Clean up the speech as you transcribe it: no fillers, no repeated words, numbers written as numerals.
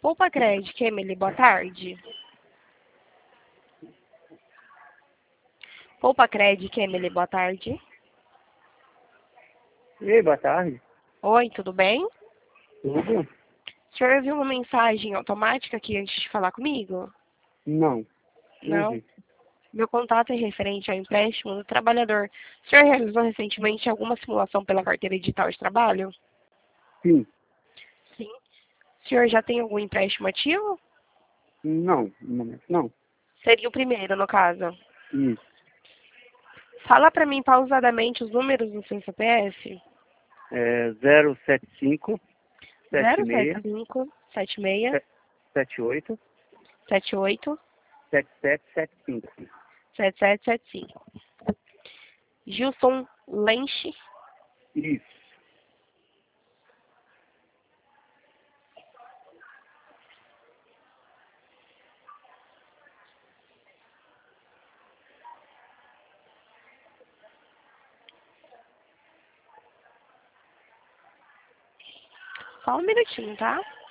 Poupa Crédito, Emily, boa tarde. Poupa Crédito, Emily, boa tarde. Ei, boa tarde. Oi, tudo bem? Tudo? O senhor viu uma mensagem automática aqui antes de falar comigo? Não, não Não. vi. Meu contato é referente ao empréstimo do trabalhador. O senhor realizou recentemente alguma simulação pela carteira digital de trabalho? Sim, Sim. O senhor já tem algum empréstimo ativo? não, no momento não. Seria o primeiro, no caso. Isso. Fala para mim pausadamente os números do seu CPF. É 075 76 075 76 78 78 7775. 7775. Gilson Lenche. Isso. Só um minutinho, tá?